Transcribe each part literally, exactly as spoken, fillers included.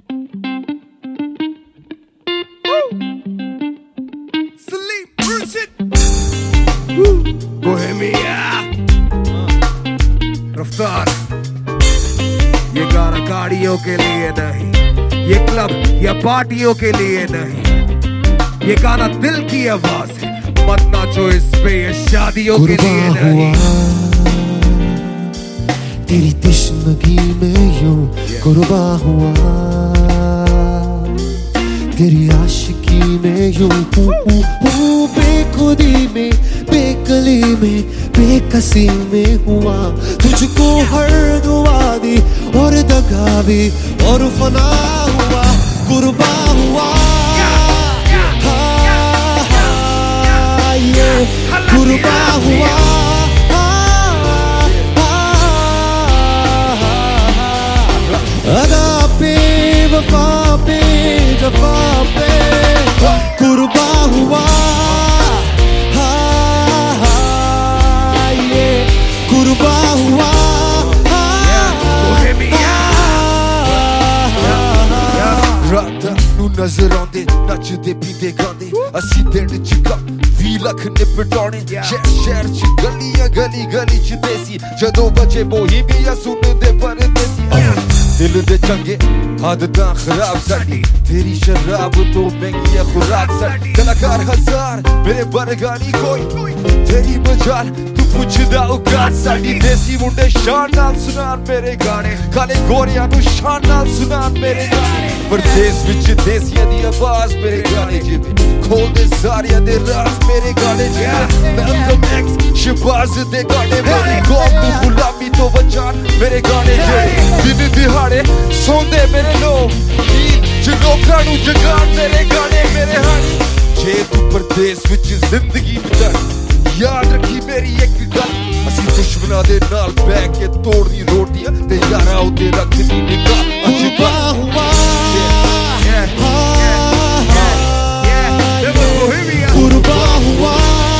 Bohemia रफ्तार। ये गाना गाड़ियों के लिए नहीं, ये क्लब या पार्टियों के लिए नहीं, ये गाना दिल की आवाज है। मत नाचो इस पे, ये शादियों के लिए नहीं। तेरी तश्नगी में यूं कुर्बा हुआ, तेरी आशिकी में यूं बेखुदी में, बेकली में, बेकसी में हुआ। तुझको हर दुआ दी और दगा भी और फना हुआ, कुर्बा हुआ। हाँ, ये कुर्बा हुआ। अदा पे वफा पे जफा पे कुर्बा हुआ। कुर्बा हुआ। रात नू नजर आंदे नचदे पींदे गांदे, असी दिन च कम वी लख निपटाने। शहर शहर च गलियां गली गली च देसी, जदों बजे बोहीमिया सुनदे परदेसी। दिल दे चंगे आदतां खराब साडी, तेरी शराब तो महंगी है खुराक साडी। कलाकार हजार मेरे बरगानी कोई, तेरी मजाल तू पुछदा औकात साडी। देसी मुंडे शान नाल सुनान मेरे गाने, काले गोरियां नू शान नाल सुनान मेरे गाने। परदेस विच देसियां दी आवाज मेरे गाने जिवे, खोल दे सारियां दे राज मेरे गाने जिवे। वेलकम एक्स शबाज दे गाने मेरे, कौम तू गुलामी तो बचान मेरे गाने जिवे। दिन दिहाड़े सोंदे मेरे लोग, नींद लोकां नू जगान मेरे गाने मेरे हर। जे तू परदेस विच जिंदगी बिता, याद रखी मेरी एक गल, असी दुश्मनां दे नाल बैठ के तोड़नी रोटियां ते यारां उत्ते रखदी निगाह। कुर्बा हुआ। कुर्बा हुआ।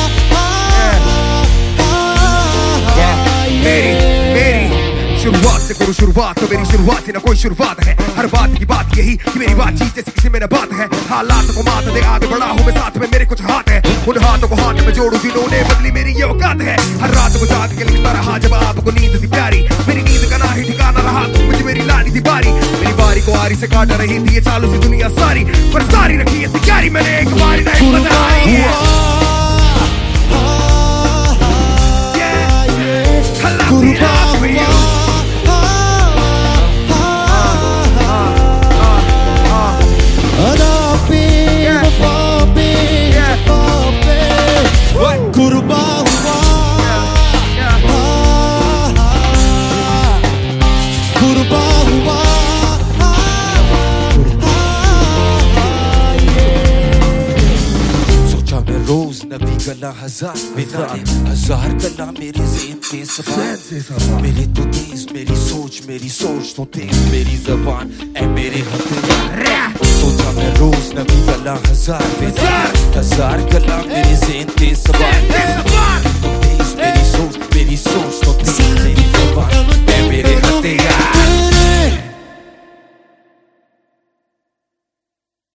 मेरी मेरी शुरुआत से करूँ शुरुआत, तो मेरी शुरुआत से ना कोई शुरुआत है। हर बात की बात यही कि मेरी बातचीत जैसे किसी में न बात है। हालात को मात दे आगे बढ़ा हूँ मैं, साथ में मेरे कुछ हाथ है। उन हाथों को हाथ में जोड़ू जिन्होंने बदली मेरी ये औकात है। हर रात को जाग के लिखता रहा जब आपको नींद थी प्यारी, मेरी नींद का ना ही ठिकाना रहा तो मुझे मेरी लानी थी बारी। मेरी बारी को आरी से काट रही थी ये चालू सी दुनिया सारी, पर सारी रखी है तैयारी मैंने एक बारी नहीं बताई है। कुर्बा हुआ। अदा पे वफा पे जफा पे कुर्बा हुआ। कुर्बा हुआ। सोचा मैं रोज नबी गला हजार बिना हजार गला मेरे ज़हन पे सवार। मेरे तो तेज मेरी सोच, मेरी सोच तो तेज मेरी ज़बान ऐ मेरे हथियार। सोचा मैं रोज नबी गला हजार बिना हजार